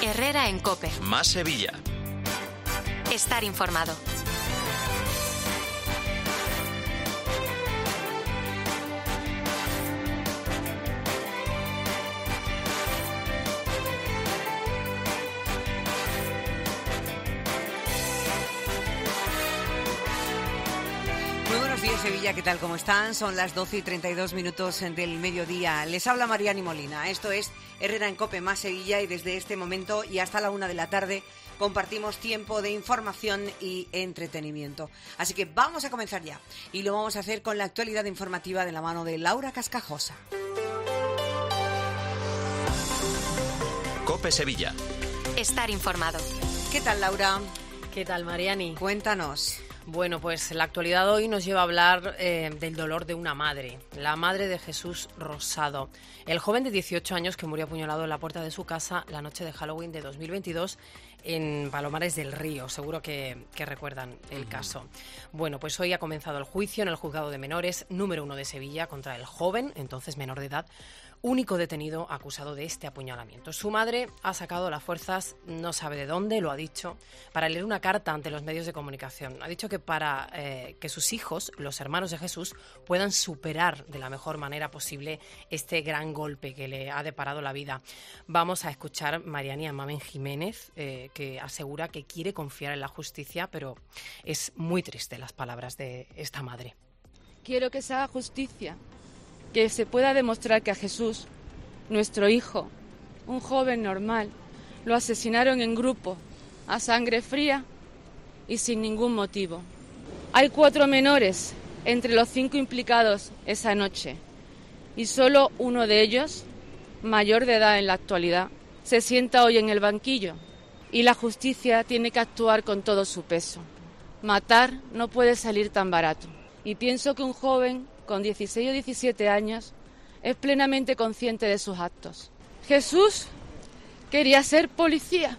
Herrera en COPE. Más Sevilla. Estar informado. Sevilla, ¿qué tal? ¿Cómo están? Son las 12:32 del mediodía. Les habla Mariani Molina. Esto es Herrera en COPE más Sevilla y desde este momento y hasta la 1 de la tarde compartimos tiempo de información y entretenimiento. Así que vamos a comenzar ya y lo vamos a hacer con la actualidad informativa de la mano de Laura Cascajosa. COPE Sevilla. Estar informado. ¿Qué tal, Laura? ¿Qué tal, Mariani? Cuéntanos. Bueno, pues la actualidad hoy nos lleva a hablar del dolor de una madre, la madre de Jesús Rosado, el joven de 18 años que murió apuñalado en la puerta de su casa la noche de Halloween de 2022 en Palomares del Río. Seguro que recuerdan el caso. Bueno, pues hoy ha comenzado el juicio en el Juzgado de Menores número 1 de Sevilla contra el joven, entonces menor de edad, único detenido acusado de este apuñalamiento. Su madre ha sacado las fuerzas, no sabe de dónde, lo ha dicho, para leer una carta ante los medios de comunicación. Ha dicho que para que sus hijos, los hermanos de Jesús, puedan superar de la mejor manera posible este gran golpe que le ha deparado la vida. Vamos a escuchar a Mariani Mamen Jiménez, que asegura que quiere confiar en la justicia, pero es muy triste las palabras de esta madre. Quiero que se haga justicia, que se pueda demostrar que a Jesús, nuestro hijo, un joven normal, lo asesinaron en grupo, a sangre fría y sin ningún motivo. Hay 4 menores entre los 5 implicados esa noche y solo uno de ellos, mayor de edad en la actualidad, se sienta hoy en el banquillo y la justicia tiene que actuar con todo su peso. Matar no puede salir tan barato y pienso que un joven con 16 o 17 años, es plenamente consciente de sus actos. Jesús quería ser policía.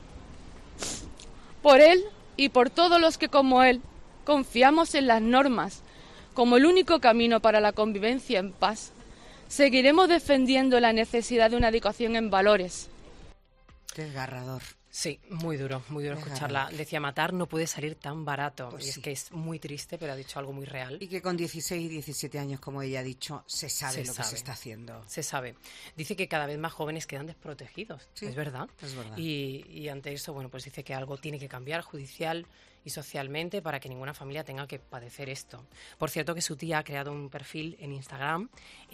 Por él y por todos los que como él confiamos en las normas como el único camino para la convivencia en paz, seguiremos defendiendo la necesidad de una educación en valores. Desgarrador. Sí, muy duro escucharla. Decía, matar no puede salir tan barato. Pues y sí. es que es muy triste, pero ha dicho algo muy real. Y que con 16 y 17 años, como ella ha dicho, se sabe lo que se está haciendo. Se sabe. Dice que cada vez más jóvenes quedan desprotegidos. Sí, es verdad. Es verdad. Y ante eso, bueno, pues dice que algo tiene que cambiar judicial y socialmente para que ninguna familia tenga que padecer esto. Por cierto, que su tía ha creado un perfil en Instagram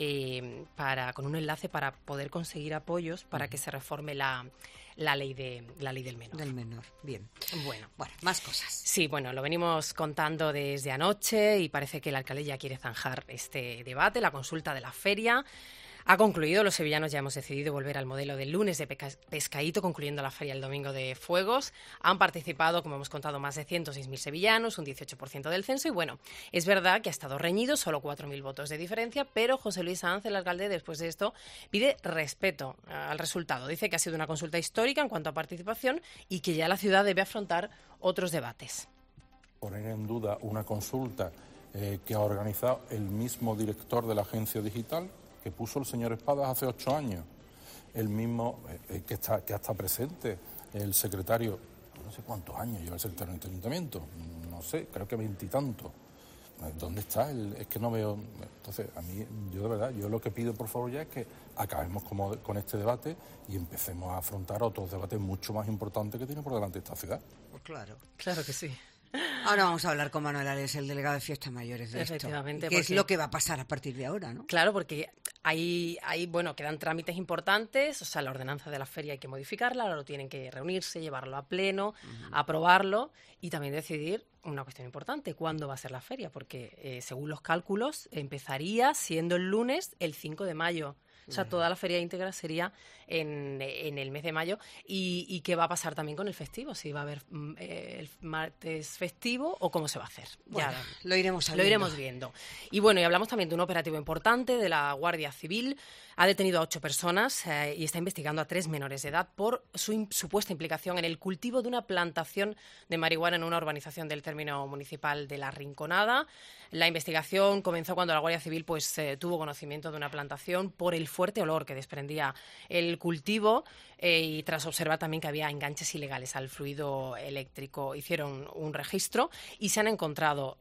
con un enlace para poder conseguir apoyos para que se reforme la ley del menor. Del menor, bien. Bueno, más cosas. Sí, bueno, lo venimos contando desde anoche y parece que el alcalde ya quiere zanjar este debate. La consulta de la feria ha concluido. Los sevillanos ya hemos decidido volver al modelo del lunes de pescadito, concluyendo la feria el domingo de Fuegos. Han participado, como hemos contado, más de 106.000 sevillanos, un 18% del censo. Y bueno, es verdad que ha estado reñido, solo 4.000 votos de diferencia, pero José Luis Sanz, el alcalde, después de esto, pide respeto al resultado. Dice que ha sido una consulta histórica en cuanto a participación y que ya la ciudad debe afrontar otros debates. Poner en duda una consulta que ha organizado el mismo director de la agencia digital, que puso el señor Espadas hace 8 años, el mismo que está presente, el secretario, no sé cuántos años lleva el secretario en este ayuntamiento, no sé, creo que 20 y tantos. ¿Dónde está? Es que no veo. Entonces, a mí, yo de verdad, yo lo que pido por favor ya es que acabemos con este debate y empecemos a afrontar otros debates mucho más importantes que tiene por delante esta ciudad. Pues claro. Claro que sí. Ahora vamos a hablar con Manuel Ales, el delegado de Fiestas Mayores de Efectivamente, esto. ¿Qué es lo que va a pasar a partir de ahora, no? Claro, porque bueno, quedan trámites importantes, o sea, la ordenanza de la feria hay que modificarla, ahora lo tienen que reunirse, llevarlo a pleno, aprobarlo y también decidir una cuestión importante, ¿cuándo va a ser la feria? Porque según los cálculos empezaría siendo el lunes el 5 de mayo. O sea, toda la feria íntegra sería en el mes de mayo. ¿Y qué va a pasar también con el festivo? Si va a haber el martes festivo o cómo se va a hacer. Bueno, ya lo iremos sabiendo. Lo iremos viendo. Y bueno, y hablamos también de un operativo importante de la Guardia Civil. Ha detenido a 8 personas y está investigando a 3 menores de edad por su supuesta implicación en el cultivo de una plantación de marihuana en una urbanización del término municipal de La Rinconada. La investigación comenzó cuando la Guardia Civil tuvo conocimiento de una plantación por el fuerte olor que desprendía el cultivo y tras observar también que había enganches ilegales al fluido eléctrico, hicieron un registro y se han encontrado,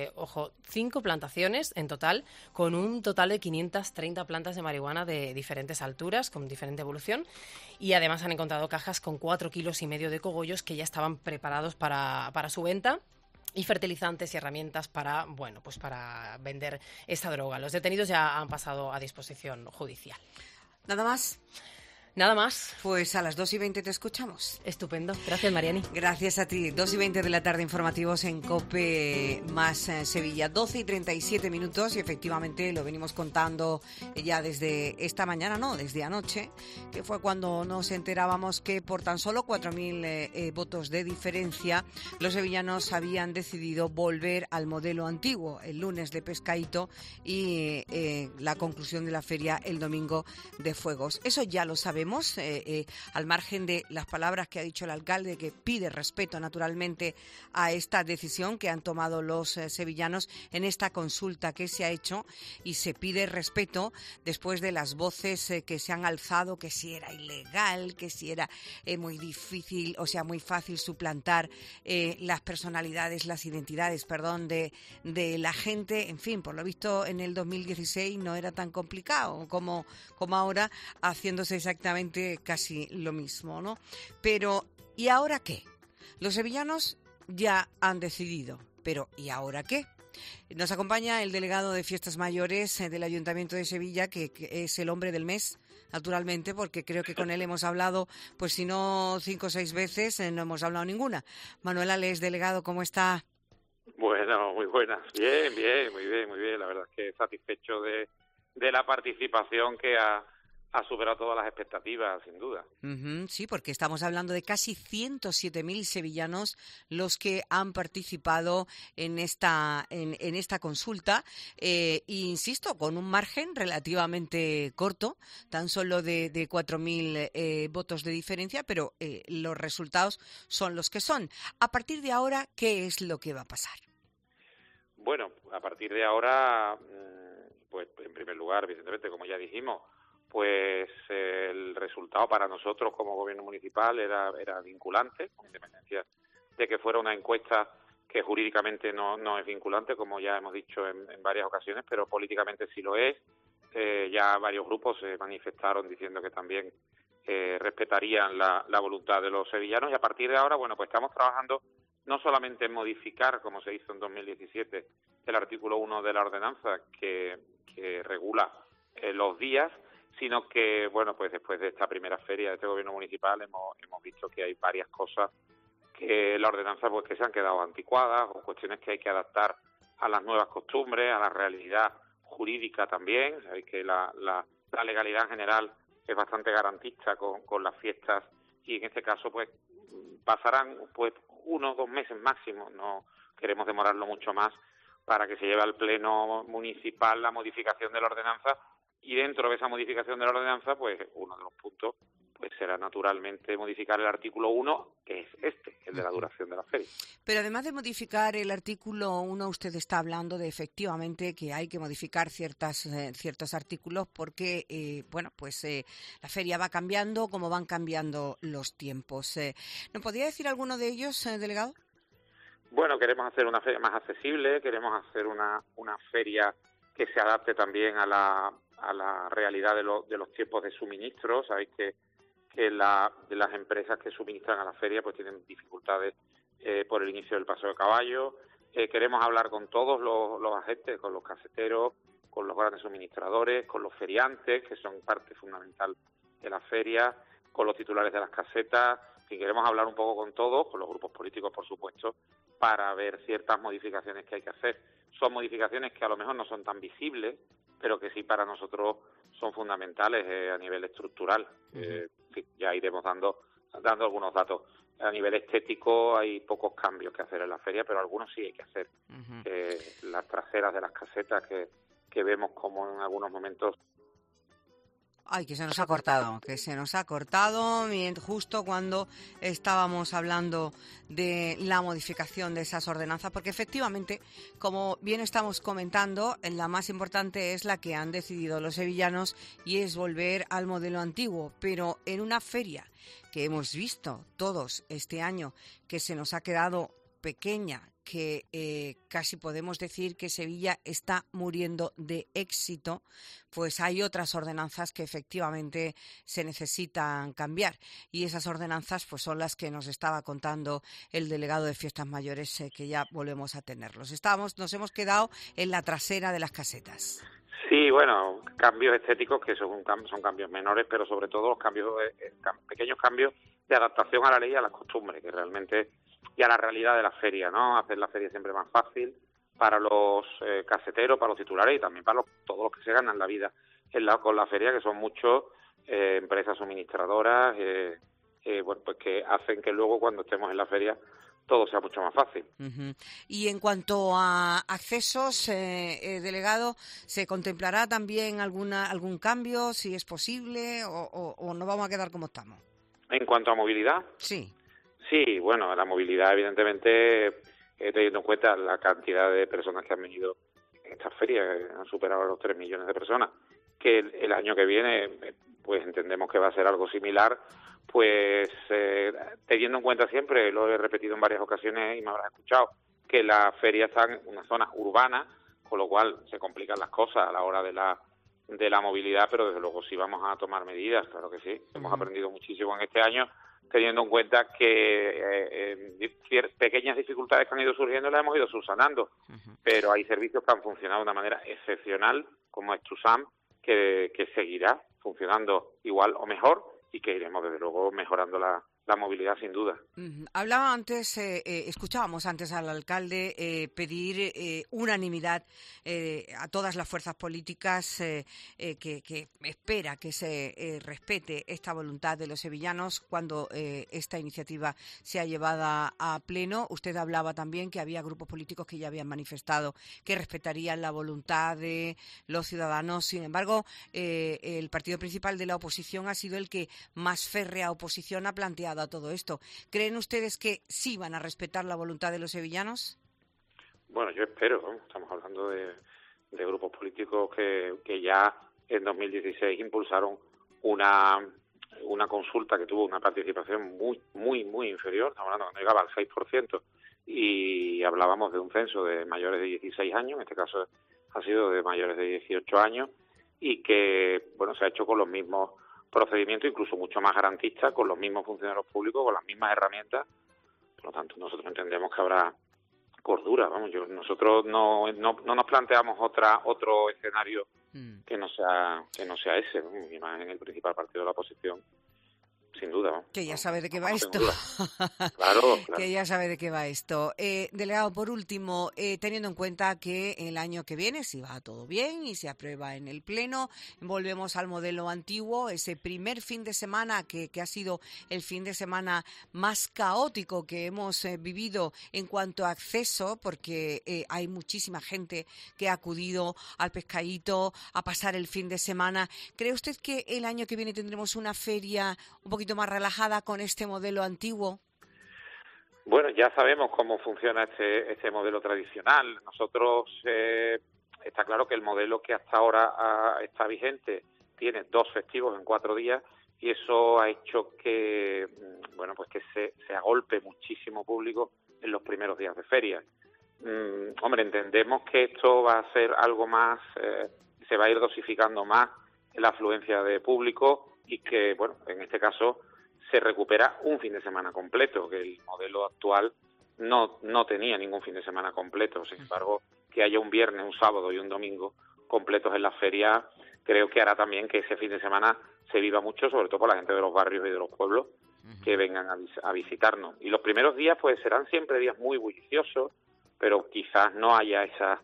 5 plantaciones en total, con un total de 530 plantas de marihuana de diferentes alturas, con diferente evolución, y además han encontrado cajas con 4,5 kilos de cogollos que ya estaban preparados para su venta, y fertilizantes y herramientas para vender esta droga. Los detenidos ya han pasado a disposición judicial. ¿Nada más? Nada más. Pues a las 2:20 te escuchamos. Estupendo. Gracias, Mariani. Gracias a ti. 2:20 de la tarde, informativos en COPE más Sevilla. 12:37 y efectivamente lo venimos contando ya desde esta mañana, desde anoche, que fue cuando nos enterábamos que por tan solo 4.000 votos de diferencia los sevillanos habían decidido volver al modelo antiguo, el lunes de Pescaíto y la conclusión de la feria el domingo de Fuegos. Eso ya lo sabemos. Al margen de las palabras que ha dicho el alcalde, que pide respeto naturalmente a esta decisión que han tomado los sevillanos en esta consulta que se ha hecho, y se pide respeto después de las voces que se han alzado, que si era ilegal, que si era muy difícil, muy fácil suplantar las personalidades, las identidades, de la gente. En fin, por lo visto en el 2016 no era tan complicado como ahora, haciéndose exactamente casi lo mismo, ¿no? Pero, ¿y ahora qué? Los sevillanos ya han decidido, pero ¿y ahora qué? Nos acompaña el delegado de Fiestas Mayores del Ayuntamiento de Sevilla, que es el hombre del mes, naturalmente, porque creo que con él hemos hablado, pues si no 5 o 6 veces, no hemos hablado ninguna. Manuel Ales, delegado, ¿cómo está? Bueno, muy buenas. Bien, muy bien. La verdad es que satisfecho de la participación que ha superado todas las expectativas, sin duda. Sí, porque estamos hablando de casi 107.000 sevillanos los que han participado en esta consulta, e insisto, con un margen relativamente corto, tan solo de 4.000 votos de diferencia, pero los resultados son los que son. A partir de ahora, ¿qué es lo que va a pasar? Bueno, a partir de ahora, pues en primer lugar, evidentemente, como ya dijimos, pues el resultado para nosotros como gobierno municipal era vinculante, con independencia de que fuera una encuesta que jurídicamente no es vinculante, como ya hemos dicho en varias ocasiones, pero políticamente sí lo es. Ya varios grupos se manifestaron diciendo que también respetarían la voluntad de los sevillanos, y a partir de ahora, bueno, pues estamos trabajando no solamente en modificar, como se hizo en 2017, el artículo 1 de la ordenanza que regula los días, sino que, bueno, pues después de esta primera feria de este gobierno municipal hemos visto que hay varias cosas que la ordenanza pues que se han quedado anticuadas, o cuestiones que hay que adaptar a las nuevas costumbres, a la realidad jurídica también. Sabéis que la legalidad en general es bastante garantista con las fiestas, y en este caso pues pasarán pues 1 o 2 meses máximo, no queremos demorarlo mucho más, para que se lleve al pleno municipal la modificación de la ordenanza. Y dentro de esa modificación de la ordenanza, pues uno de los puntos pues será naturalmente modificar el artículo 1, que es el de la duración de la feria. Pero además de modificar el artículo 1, usted está hablando de efectivamente que hay que modificar ciertos artículos porque, la feria va cambiando como van cambiando los tiempos. ¿No podría decir alguno de ellos, delegado? Bueno, queremos hacer una feria más accesible, queremos hacer una feria que se adapte también a la realidad de los tiempos de suministro. Sabéis que las empresas que suministran a la feria pues tienen dificultades por el inicio del paso de caballo. Queremos hablar con todos los agentes, con los caseteros, con los grandes suministradores, con los feriantes, que son parte fundamental de la feria, con los titulares de las casetas. Y queremos hablar un poco con todos, con los grupos políticos, por supuesto, para ver ciertas modificaciones que hay que hacer. Son modificaciones que a lo mejor no son tan visibles, pero que sí para nosotros son fundamentales a nivel estructural. Ya iremos dando algunos datos. A nivel estético hay pocos cambios que hacer en la feria, pero algunos sí hay que hacer. Las traseras de las casetas que vemos como en algunos momentos Ay, que se nos ha cortado, justo cuando estábamos hablando de la modificación de esas ordenanzas, porque efectivamente, como bien estamos comentando, la más importante es la que han decidido los sevillanos y es volver al modelo antiguo, pero en una feria que hemos visto todos este año, que se nos ha quedado pequeña, que casi podemos decir que Sevilla está muriendo de éxito, pues hay otras ordenanzas que efectivamente se necesitan cambiar. Y esas ordenanzas pues son las que nos estaba contando el delegado de Fiestas Mayores, que ya volvemos a tenerlos. Nos hemos quedado en la trasera de las casetas. Sí, bueno, cambios estéticos que son cambios menores, pero sobre todo los pequeños cambios de adaptación a la ley y a las costumbres, que realmente y a la realidad de la feria, ¿no? Hacer la feria siempre más fácil para los caseteros, para los titulares y también para todos los que se ganan la vida con la feria, que son muchos empresas suministradoras, bueno, pues que hacen que luego cuando estemos en la feria todo sea mucho más fácil. Uh-huh. Y en cuanto a accesos, delegado, ¿se contemplará también algún cambio, si es posible, o nos vamos a quedar como estamos? En cuanto a movilidad. Sí. Sí, bueno, la movilidad, evidentemente, teniendo en cuenta la cantidad de personas que han venido en esta feria, han superado los 3 millones de personas, que el año que viene, pues entendemos que va a ser algo similar, pues teniendo en cuenta siempre, lo he repetido en varias ocasiones y me habrás escuchado, que la feria está en una zona urbana, con lo cual se complican las cosas a la hora de la movilidad, pero desde luego sí vamos a tomar medidas, claro que sí. Hemos aprendido muchísimo en este año, teniendo en cuenta que pequeñas dificultades que han ido surgiendo las hemos ido subsanando, pero hay servicios que han funcionado de una manera excepcional, como es TUSAM, que seguirá funcionando igual o mejor y que iremos desde luego mejorando la movilidad sin duda. Hablaba antes, escuchábamos antes al alcalde pedir unanimidad a todas las fuerzas políticas que espera que se respete esta voluntad de los sevillanos cuando esta iniciativa sea llevada a pleno. Usted hablaba también que había grupos políticos que ya habían manifestado que respetarían la voluntad de los ciudadanos. Sin embargo, el partido principal de la oposición ha sido el que más férrea oposición ha planteado a todo esto. ¿Creen ustedes que sí van a respetar la voluntad de los sevillanos? Bueno, yo espero, ¿no? Estamos hablando de grupos políticos que ya en 2016 impulsaron una consulta que tuvo una participación muy inferior, estamos hablando cuando llegaba al 6%, y hablábamos de un censo de mayores de 16 años, en este caso ha sido de mayores de 18 años, y que, bueno, se ha hecho con los mismos procedimiento incluso mucho más garantista, con los mismos funcionarios públicos, con las mismas herramientas. Por lo tanto, nosotros entendemos que habrá cordura. Nosotros no nos planteamos otro escenario que no sea ese, ¿no? Y más en el principal partido de la oposición, sin duda, ¿no? Que ya sabe de qué va esto. Claro. Que ya sabe de qué va esto. Delegado, por último, teniendo en cuenta que el año que viene, si va todo bien y se aprueba en el Pleno, volvemos al modelo antiguo, ese primer fin de semana que ha sido el fin de semana más caótico que hemos vivido en cuanto a acceso, porque hay muchísima gente que ha acudido al pescadito a pasar el fin de semana. ¿Cree usted que el año que viene tendremos una feria un poquito más relajada con este modelo antiguo? Bueno, ya sabemos cómo funciona este modelo tradicional. Nosotros, está claro que el modelo que hasta ahora está vigente tiene 2 festivos en 4 días y eso ha hecho que, bueno, pues que se agolpe muchísimo público en los primeros días de feria. Hombre, entendemos que esto va a ser algo más, se va a ir dosificando más la afluencia de público y que, bueno, en este caso se recupera un fin de semana completo, que el modelo actual no tenía ningún fin de semana completo. Sin embargo, que haya un viernes, un sábado y un domingo completos en la feria, creo que hará también que ese fin de semana se viva mucho, sobre todo por la gente de los barrios y de los pueblos que vengan a visitarnos. Y los primeros días pues serán siempre días muy bulliciosos, pero quizás no haya esa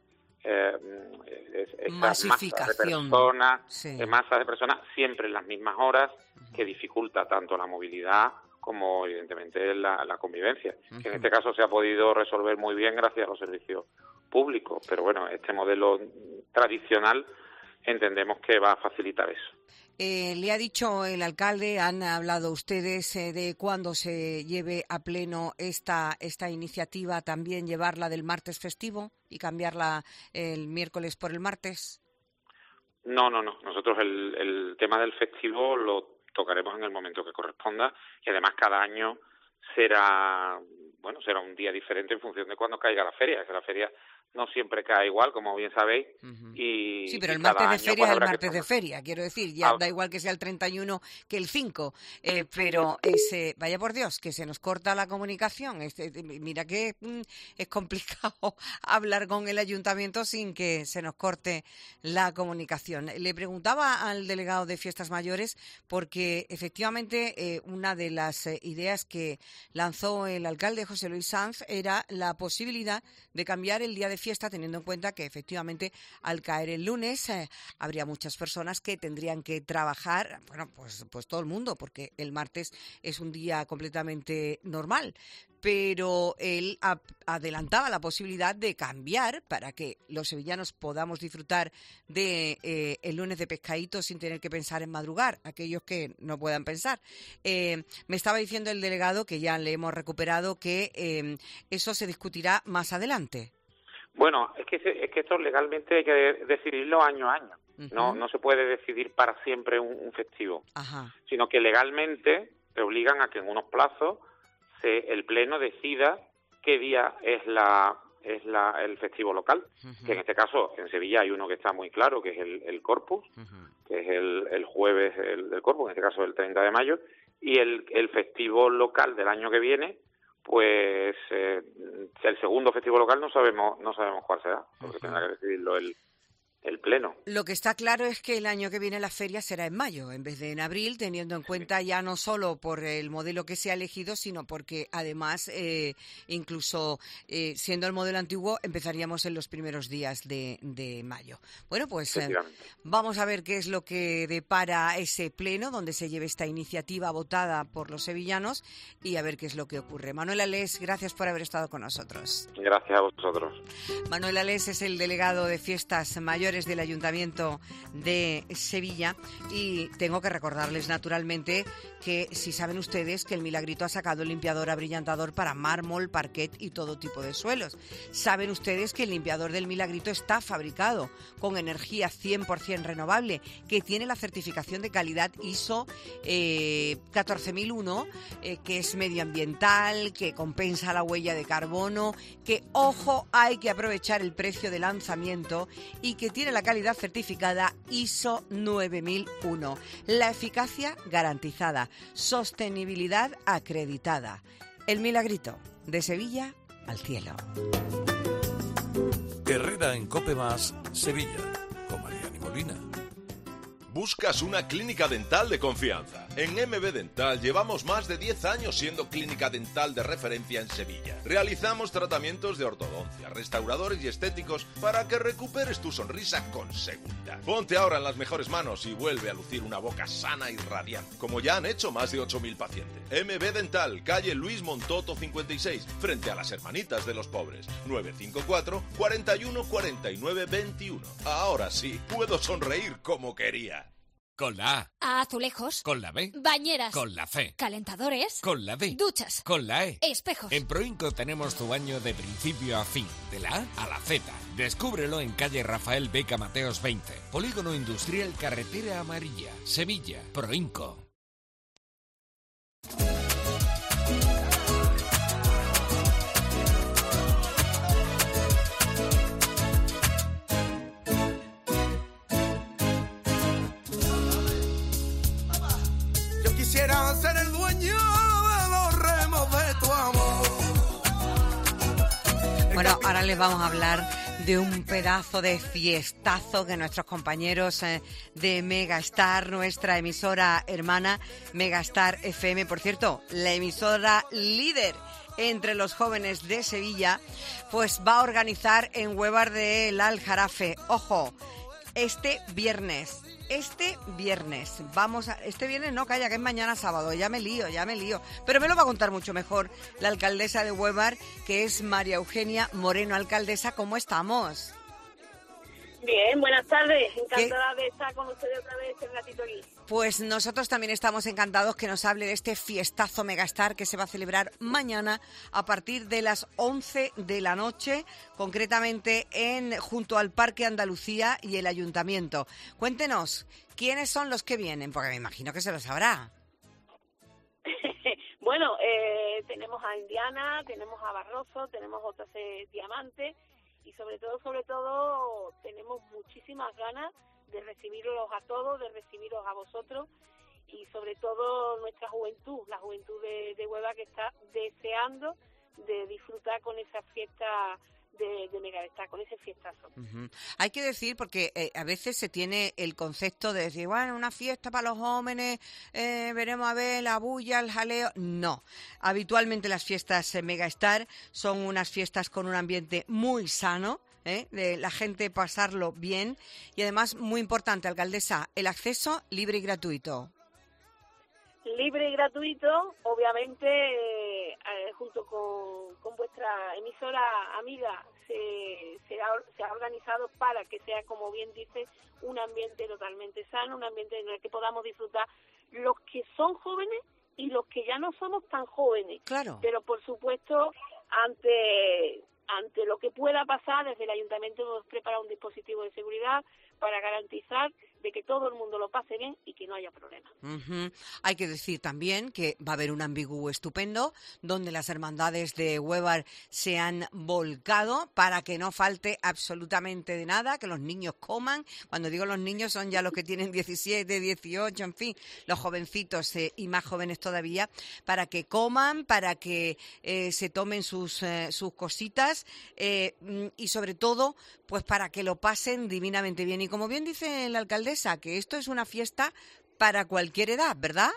masificación, masas de personas siempre en las mismas horas, que dificulta tanto la movilidad como evidentemente la convivencia, que en este caso se ha podido resolver muy bien gracias a los servicios públicos, pero bueno, este modelo tradicional entendemos que va a facilitar eso. Le ha dicho el alcalde, han hablado ustedes de cuándo se lleve a pleno esta iniciativa, también llevarla del martes festivo y cambiarla el miércoles por el martes. No. Nosotros el tema del festivo lo tocaremos en el momento que corresponda y además cada año será un día diferente en función de cuándo caiga la feria. Que la feria no siempre cae igual, como bien sabéis. Sí, pero el martes de feria es el martes de feria, quiero decir, ya da igual que sea el 31 que el 5, pero vaya por Dios, que se nos corta la comunicación. Mira que es complicado hablar con el ayuntamiento sin que se nos corte la comunicación. Le preguntaba al delegado de Fiestas Mayores porque efectivamente una de las ideas que lanzó el alcalde José Luis Sanz era la posibilidad de cambiar el día de fiesta, teniendo en cuenta que efectivamente al caer el lunes habría muchas personas que tendrían que trabajar, pues todo el mundo, porque el martes es un día completamente normal. Pero él adelantaba la posibilidad de cambiar para que los sevillanos podamos disfrutar de el lunes de pescadito sin tener que pensar en madrugar, aquellos que no puedan pensar. Me estaba diciendo el delegado, que ya le hemos recuperado, que eso se discutirá más adelante. Bueno, es que esto legalmente hay que decidirlo año a año. No se puede decidir para siempre un festivo. Ajá. Sino que legalmente te obligan a que en unos plazos el Pleno decida qué día es el festivo local. Que en este caso, en Sevilla hay uno que está muy claro, que es el Corpus, que es el jueves del Corpus, en este caso el 30 de mayo, y el festivo local del año que viene, pues el segundo festivo local no sabemos cuál será, porque tendrá que decidirlo el Pleno. Lo que está claro es que el año que viene la feria será en mayo, en vez de en abril, teniendo en cuenta ya no solo por el modelo que se ha elegido, sino porque además, incluso siendo el modelo antiguo, empezaríamos en los primeros días de mayo. Bueno, pues vamos a ver qué es lo que depara ese Pleno, donde se lleve esta iniciativa votada por los sevillanos, y a ver qué es lo que ocurre. Manuel Alés, gracias por haber estado con nosotros. Gracias a vosotros. Manuel Alés es el delegado de Fiestas Mayores del Ayuntamiento de Sevilla, y tengo que recordarles naturalmente que si saben ustedes que el Milagrito ha sacado el limpiador abrillantador para mármol, parquet y todo tipo de suelos. Saben ustedes que el limpiador del Milagrito está fabricado con energía 100% renovable, que tiene la certificación de calidad ISO 14001, que es medioambiental, que compensa la huella de carbono, que, ojo, hay que aprovechar el precio de lanzamiento, y que tiene la calidad certificada ISO 9001. La eficacia garantizada, sostenibilidad acreditada. El Milagrito, de Sevilla al cielo. Herrera en COPE Más, Sevilla, con Mariani Molina. ¿Buscas una clínica dental de confianza? En MB Dental llevamos más de 10 años siendo clínica dental de referencia en Sevilla. Realizamos tratamientos de ortodoncia, restauradores y estéticos para que recuperes tu sonrisa con seguridad. Ponte ahora en las mejores manos y vuelve a lucir una boca sana y radiante, como ya han hecho más de 8.000 pacientes. MB Dental, calle Luis Montoto 56, frente a las Hermanitas de los Pobres. 954 41 49 21. Ahora sí, puedo sonreír como quería. Con la A. Azulejos. Con la B. Bañeras. Con la C. Calentadores. Con la D. Duchas. Con la E. Espejos. En Proinco tenemos tu baño de principio a fin, de la A a la Z. Descúbrelo en calle Rafael Beca Mateos 20, Polígono Industrial Carretera Amarilla, Sevilla. Proinco. Quisiera ser el dueño de los remos de tu amor. Bueno, ahora les vamos a hablar de un pedazo de fiestazo que nuestros compañeros de Megastar, nuestra emisora hermana Megastar FM, por cierto, la emisora líder entre los jóvenes de Sevilla, pues va a organizar en Huevar del Aljarafe. Ojo, este viernes, este viernes no, calla, que es mañana sábado, ya me lío, pero me lo va a contar mucho mejor la alcaldesa de Huevar, que es María Eugenia Moreno. Alcaldesa, ¿cómo estamos? Bien, buenas tardes. Encantada de estar con ustedes otra vez este ratito aquí. Pues nosotros también estamos encantados que nos hable de este fiestazo Megastar que se va a celebrar mañana a partir de las 11 de la noche, concretamente junto al Parque Andalucía y el Ayuntamiento. Cuéntenos, ¿quiénes son los que vienen? Porque me imagino que se lo sabrá. Bueno, tenemos a Indiana, tenemos a Barroso, tenemos JC Diamante y sobre todo tenemos muchísimas ganas de recibiros a todos, de recibiros a vosotros y sobre todo nuestra juventud, la juventud de Huelva que está deseando de disfrutar con esa fiesta de Megastar, con ese fiestazo. Uh-huh. Hay que decir, porque a veces se tiene el concepto de decir, bueno, una fiesta para los jóvenes, veremos a ver la bulla, el jaleo. No, habitualmente las fiestas Megastar son unas fiestas con un ambiente muy sano, de la gente pasarlo bien y además, muy importante, alcaldesa, el acceso libre y gratuito. Libre y gratuito, obviamente, junto con vuestra emisora amiga, se ha organizado para que sea, como bien dice, un ambiente totalmente sano, un ambiente en el que podamos disfrutar los que son jóvenes y los que ya no somos tan jóvenes. Claro. Pero, por supuesto, ante lo que pueda pasar, desde el Ayuntamiento hemos preparado un dispositivo de seguridad para garantizar de que todo el mundo lo pase bien y que no haya problemas. Uh-huh. Hay que decir también que va a haber un ambigú estupendo donde las hermandades de Huelva se han volcado para que no falte absolutamente de nada, que los niños coman. Cuando digo los niños son ya los que tienen 17, 18, en fin, los jovencitos y más jóvenes todavía, para que coman, para que se tomen sus cositas y sobre todo pues para que lo pasen divinamente bien. Y como bien dice la alcaldesa, que esto es una fiesta para cualquier edad, ¿verdad?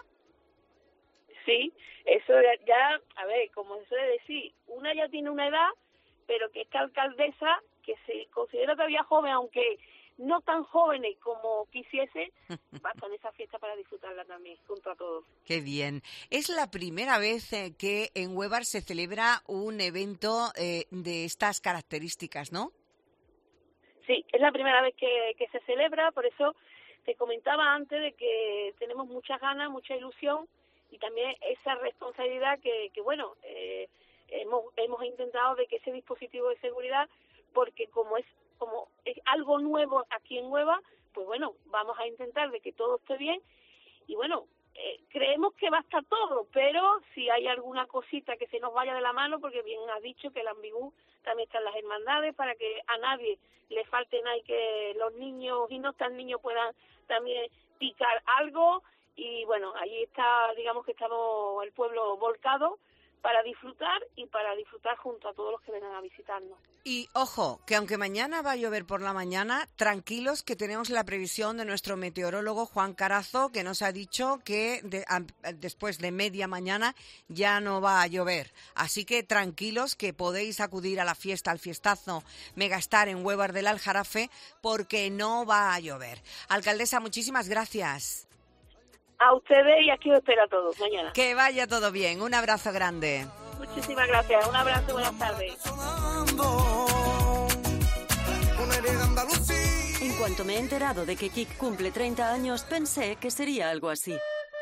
Sí, eso ya, a ver, como se suele decir, una ya tiene una edad, pero que esta alcaldesa, que se considera todavía joven, aunque no tan jóvenes como quisiese, va a estar en esa fiesta para disfrutarla también, junto a todos. Qué bien. Es la primera vez que en Huelva se celebra un evento de estas características, ¿no? Sí, es la primera vez que se celebra, por eso te comentaba antes de que tenemos muchas ganas, mucha ilusión y también esa responsabilidad que hemos intentado de que ese dispositivo de seguridad, porque como es algo nuevo aquí en Huelva, pues bueno, vamos a intentar de que todo esté bien y bueno, creemos que va a estar todo, pero si hay alguna cosita que se nos vaya de la mano, porque bien has dicho que el ambigú también están las hermandades, para que a nadie le falte nada y que los niños y no tan niños puedan también picar algo. Y bueno, allí está, digamos que estamos el pueblo volcado para disfrutar y para disfrutar junto a todos los que vengan a visitarnos. Y ojo, que aunque mañana va a llover por la mañana, tranquilos que tenemos la previsión de nuestro meteorólogo Juan Carazo, que nos ha dicho que después de media mañana ya no va a llover. Así que tranquilos que podéis acudir a la fiesta, al fiestazo Megastar en Huelva del Aljarafe, porque no va a llover. Alcaldesa, muchísimas gracias. A ustedes y aquí os espero a todos mañana. Que vaya todo bien. Un abrazo grande. Muchísimas gracias. Un abrazo y buenas tardes. En cuanto me he enterado de que Kik cumple 30 años, pensé que sería algo así.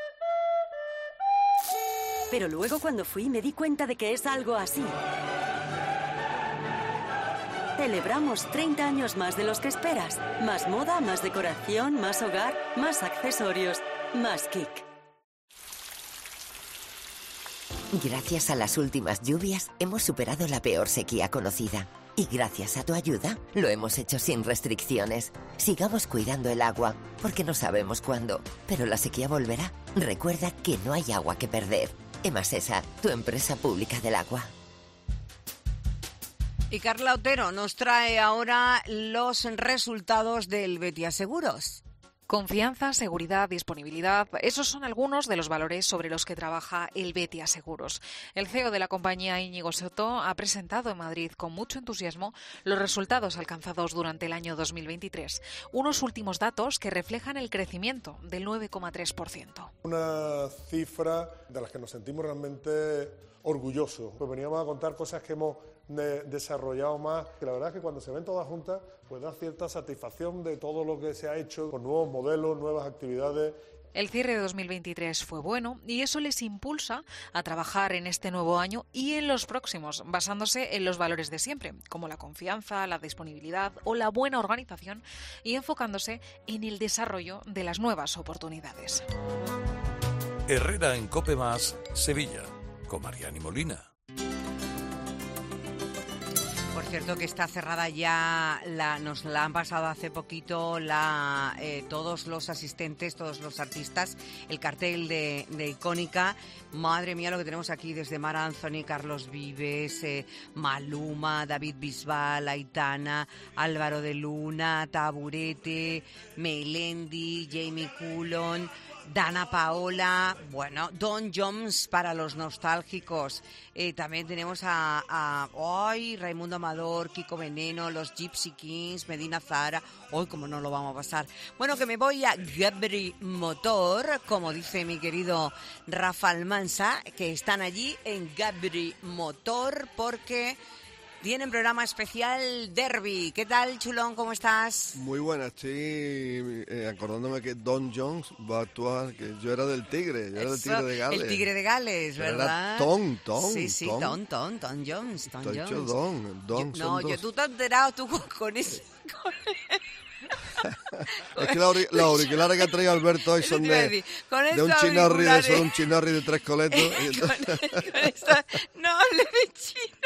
Pero luego cuando fui me di cuenta de que es algo así. Celebramos 30 años más de los que esperas. Más moda, más decoración, más hogar, más accesorios. Más Kik. Gracias a las últimas lluvias hemos superado la peor sequía conocida. Y gracias a tu ayuda lo hemos hecho sin restricciones. Sigamos cuidando el agua, porque no sabemos cuándo, pero la sequía volverá. Recuerda que no hay agua que perder. Emasesa, tu empresa pública del agua. Y Carla Otero nos trae ahora los resultados del Betia Seguros. Confianza, seguridad, disponibilidad, esos son algunos de los valores sobre los que trabaja el Betia Seguros. El CEO de la compañía, Íñigo Soto, ha presentado en Madrid con mucho entusiasmo los resultados alcanzados durante el año 2023. Unos últimos datos que reflejan el crecimiento del 9,3%. Una cifra de las que nos sentimos realmente orgullosos. Pues veníamos a contar cosas que hemos desarrollado más, que la verdad es que cuando se ven todas juntas, pues da cierta satisfacción de todo lo que se ha hecho con nuevos modelos, nuevas actividades. El cierre de 2023 fue bueno y eso les impulsa a trabajar en este nuevo año y en los próximos, basándose en los valores de siempre, como la confianza, la disponibilidad o la buena organización, y enfocándose en el desarrollo de las nuevas oportunidades. Herrera en COPE+, Sevilla, con Mariani Molina. Por cierto que está cerrada ya, nos la han pasado hace poquito todos los asistentes, todos los artistas, el cartel de Icónica. Madre mía lo que tenemos aquí, desde Mar Anthony, Carlos Vives, Maluma, David Bisbal, Aitana, Álvaro de Luna, Taburete, Melendi, Jamie Cullon, Dana Paola, bueno, Don Jones para los nostálgicos. También tenemos a Raimundo Amador, Kiko Veneno, los Gypsy Kings, Medina Zara. Hoy como no lo vamos a pasar. Bueno, que me voy a Gabri Motor, como dice mi querido Rafa Almansa, que están allí en Gabri Motor porque tienen programa especial Derby. ¿Qué tal, chulón? ¿Cómo estás? Muy buena, estoy acordándome que Don Jones va a actuar, que yo era del Tigre, yo era del Tigre de Gales. El Tigre de Gales, ¿verdad? Era Tom. Sí, Don Jones. Te he dicho Don. Tú te has enterado tú con ese... Es que los auriculares que ha traído Alberto hoy son de un chinorri de 3 coletos. No hable de chino.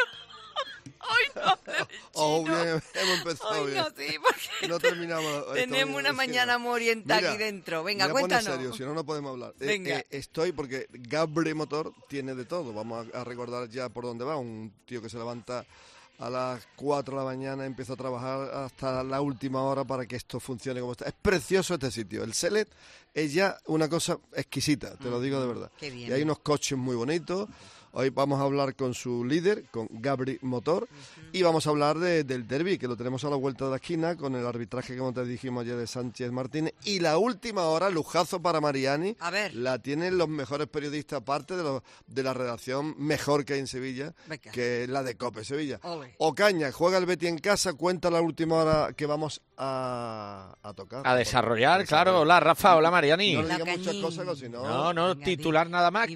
Hoy no hable de chino. Bien, hemos empezado bien. No, sí, porque no terminamos. Tenemos una mañana muy oriental aquí dentro. Venga, cuéntanos. En serio, si no podemos hablar. Venga. Estoy porque Gabri Motor tiene de todo. Vamos a recordar ya por dónde va. Un tío que se levanta a las 4 de la mañana, empieza a trabajar hasta la última hora para que esto funcione como está. Es precioso este sitio. El Selet es ya una cosa exquisita, te lo digo de verdad. Qué bien. Y hay unos coches muy bonitos. Hoy vamos a hablar con su líder, con Gabri Motor, y vamos a hablar del derbi, que lo tenemos a la vuelta de la esquina, con el arbitraje, como te dijimos ayer, de Sánchez Martínez. Y la última hora, lujazo para Mariani, la tienen los mejores periodistas, aparte de la redacción mejor que hay en Sevilla, que es la de COPE Sevilla. Ocaña, juega el Betis en casa, cuenta la última hora que vamos a tocar. A desarrollar, claro. Hola, Rafa, hola, Mariani. No le digas muchas cosas, si no... No, titular nada más,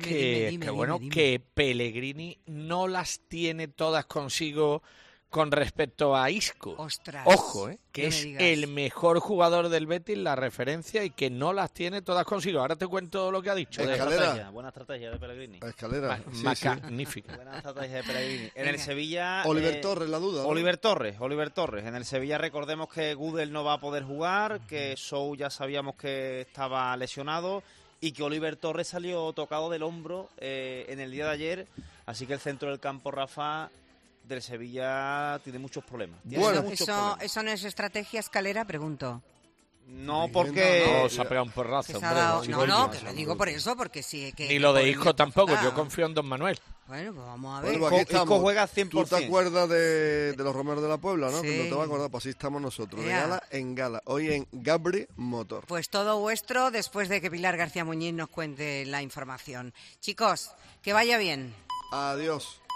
que Pellegrini no las tiene todas consigo con respecto a Isco. Ostras, ojo, que es el mejor jugador del Betis, la referencia, y que no las tiene todas consigo. Ahora te cuento lo que ha dicho. Buena estrategia de Pellegrini. Escalera. Magnífica. Buena estrategia de Pellegrini. En el Sevilla... Oliver Torres, la duda. Oliver Torres. En el Sevilla recordemos que Gudel no va a poder jugar, que Sou ya sabíamos que estaba lesionado, y que Oliver Torres salió tocado del hombro en el día de ayer, así que el centro del campo, Rafa, del Sevilla tiene muchos problemas. ¿Eso no es estrategia, Escalera? Pregunto. No, porque... No, se ha pegado un porrazo, hombre. Que lo digo por eso, porque sí. Ni lo de Isco tampoco, yo confío en Don Manuel. Bueno, pues vamos a ver. Bueno, Isco juega 100%. ¿Tú te acuerdas de los Romeros de la Puebla, no? Sí. No te vas a acordar, pues así estamos nosotros, de gala en gala. Hoy en Gabri Motor. Pues todo vuestro después de que Pilar García Muñiz nos cuente la información. Chicos, que vaya bien. Adiós.